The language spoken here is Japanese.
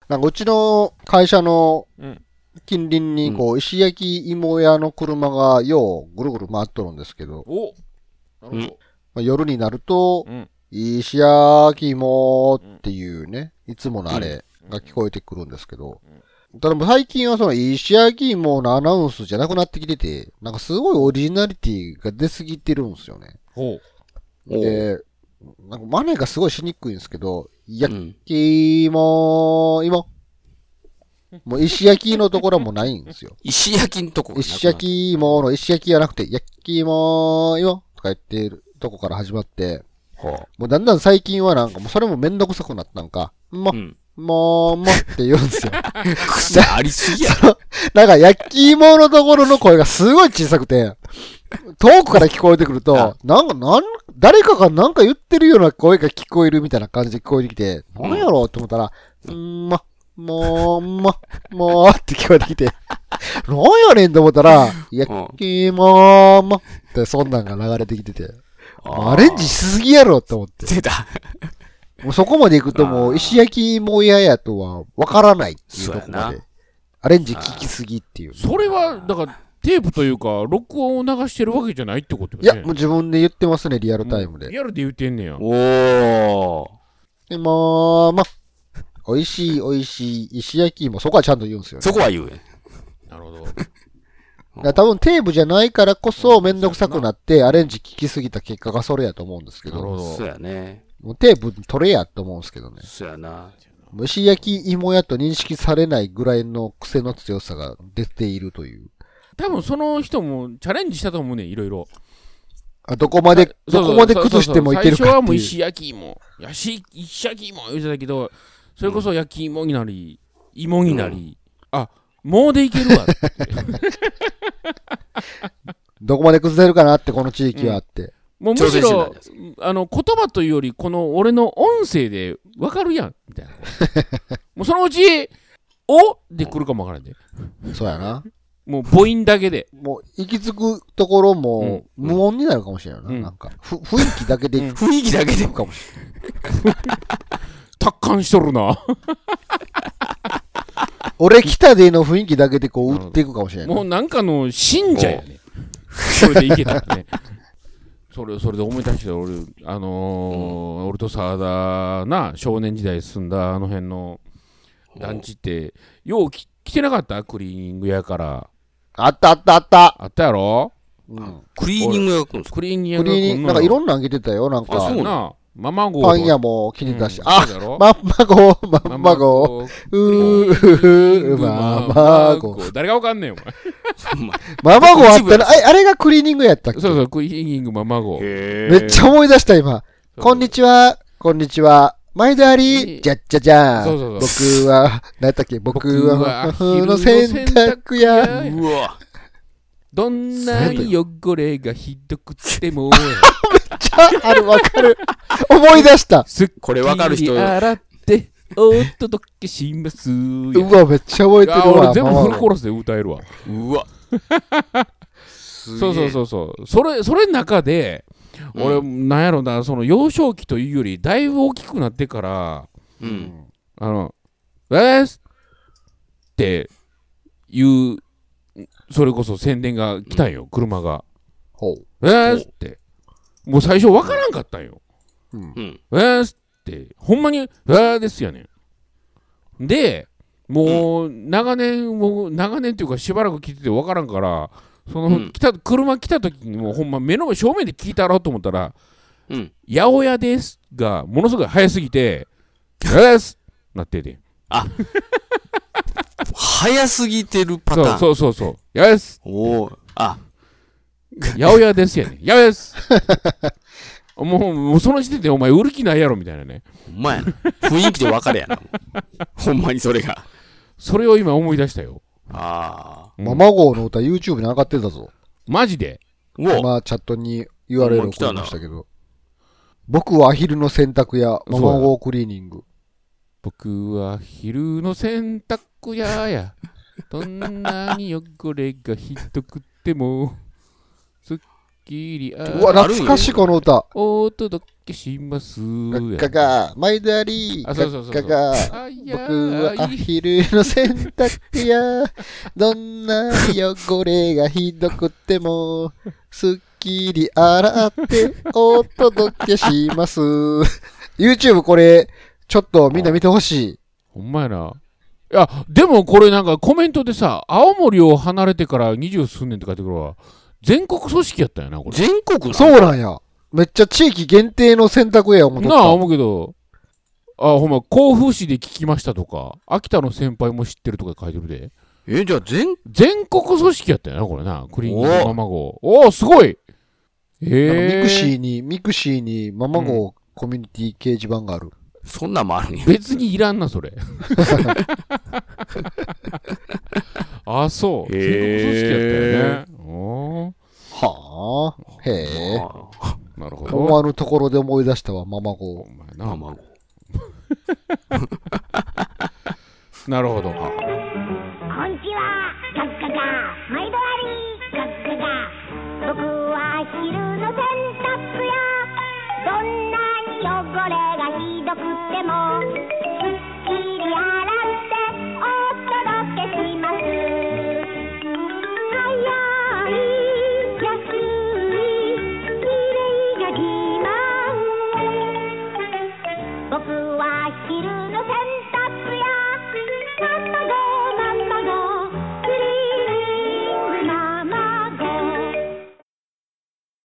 なんかうちの会社のうん。 近隣にこう、石焼き芋屋の車がようぐるぐる回っとるんですけど、 お、なるほど。 まあ、夜になると、 うん。 石焼き芋っていうね、いつものあれが聞こえてくるんですけど、ただもう最近はその石焼き芋のアナウンスじゃなくなってきてて、なんかすごいオリジナリティが出すぎてるんですよね。 ほで、なんか真似がすごいしにくいんですけど、焼うん。 き芋、もう石焼きのところはもうないんですよ。 石焼きのとこがなくなった石焼き芋の石焼きじゃなくて、焼き芋とか言ってるとこから始まって、 はもうだんだん最近はなんかもうそれもめんどくさくなったんか、 あ。うん。 って言うんですよ。 癖ありすぎや。 なんか焼き芋のところの声がすごい小さくて、遠くから聞こえてくると、誰かがなんか言ってるような声が聞こえるみたいな感じで聞こえてきて、なんやろうって思ったら、もうって聞こえてきて、なんやねんと思ったら、焼き芋ってそんなんが流れてきてて、アレンジしすぎやろって思って。 出た。 もうそこまで行くともう石焼き芋屋やとはわからないっていうとこそうやなまで。アレンジ聞きすぎっていうう。。それは、だから、テープというか、録音を流してるわけじゃないってことよね。 いや、もう自分で言ってますね、リアルタイムで。 リアルで言ってんねや。 おー。 で美味しい美味しい石焼き芋、そこはちゃんと言うんですよね。 そこは言うね。 なるほど。 だから多分テープじゃないからこそめんどくさくなってアレンジ聞きすぎた結果がそれやと思うんですけど、 なるほど。 そうやね。 もうテープ取れやと思うんですけどね。 そうやな。 もう石焼き芋やと認識されないぐらいの癖の強さが出ているという。 多分その人もチャレンジしたと思うね、いろいろ。 どこまで崩してもいけるかっていう。 最初はもう石焼き芋。石焼き芋言うてたけど、それこそ焼き芋になり、芋になり、もうでいけるわって。 どこまで崩れるかなってこの地域はあって。 もうむしろ挑戦し、 言葉というより、この俺の音声でわかるやん、みたいな。もうそのうち、おで来るかもわからんで。 そうやな。 もう母音だけで。 もう行き着くところも無音になるかもしれないな。 うんなんか、雰囲気だけで行雰囲気だけで。 くかもし達観しとるな。 れない。俺来たでの雰囲気だけでこう打っていくかもしれないな。 もうなんかの信者やね。それでいけたらね。それで思い出して俺、俺と沢田な、少年時代住んだあの辺の団地って、よう来てなかったクリーニング屋から。 あったあったあった。 あったやろ。 クリーニングが来るんですか？ クリーニング屋が来んのクリーニング、なんかいろんなのあげてたよ。なんあ、 か、 そうな。ママ号パン屋も来てたし。 そうやろママ号。ママ号。 誰がわかんねえよ、お前。 ママ号あったら、あれがクリーニングやったっけ？ そうそう、クリーニングママ号。 めっちゃ思い出した今。こんにちは。毎度あり、じゃっじゃじゃそうそうーん。僕は、何やったっけ？僕は、昼の洗濯屋。 うわ。 どんな汚れがひどくても、 ある、わかる。思い出した。 これわかる人。 洗ってお届けします。 うわ、めっちゃ覚えてるわ。 俺全部フルコーラスで歌えるわ。 うわ。 そうそう。それの中で、俺、なんやろな、その幼少期というより、だいぶ大きくなってから、っていう、それこそ宣伝が来たんよ、車が。って。もう最初わからんかったんよ。って、ほんまに、ですよね。で、もう長年っていうかしばらく聞いててわからんから、車来た時にもうほんま正面で聞いたろうと思ったら、八百屋ですがものすごい早すぎて、ですなってて。 早すぎてるパターン。 そう。です。八百屋ですやね。やです。もうその時点でお前売る気ないやろみたいなね。 お前雰囲気で分かれやな。ほんまにそれが。 それを今思い出したよ。 ママ号の歌 YouTube に上がってたぞ。 マジで？ 今チャットに URL 送りましたけど。僕はアヒルの洗濯屋、ママ号クリーニング。 僕は昼の洗濯屋や。どんなに汚れがひどくても、すっきりうわ、懐かしいこの歌。 お届けします。 ガガ、毎度あり、ガガ、僕はアヒルの洗濯や、どんなに汚れがひどくても、すっきり洗ってお届けします。YouTube これ、ちょっとみんな見てほしい。 ほんまやな。いや、でもこれなんかコメントでさ、青森を離れてから20数年って書いてくるわ。全国組織やったんやな、これ。 全国そうなんや。めっちゃ地域限定の洗濯屋を思っとった。 なあ、思うけど、ほんま、甲府市で聞きましたとか、秋田の先輩も知ってるとか書いてるで。 じゃあ全国組織やったんやな、これな。クリーニングママ号。おー、すごい。 ミクシーにママ号コミュニティ掲示板がある。 そんなんもあるんや。 別にいらんな、それ。あ、そう。全国組織やったよね。 はあ。へえ。 なるほど。 思わぬところで思い出したわ、ママ号。 ママ号。 なるほど。 こんちは、ガッガガ、毎度あり、ガッガガ。僕は昼の洗濯や、どんなに汚れがひどくても、すっきり洗ってお届けします。早い、安い、きれいが自慢。僕は昼の洗濯や、卵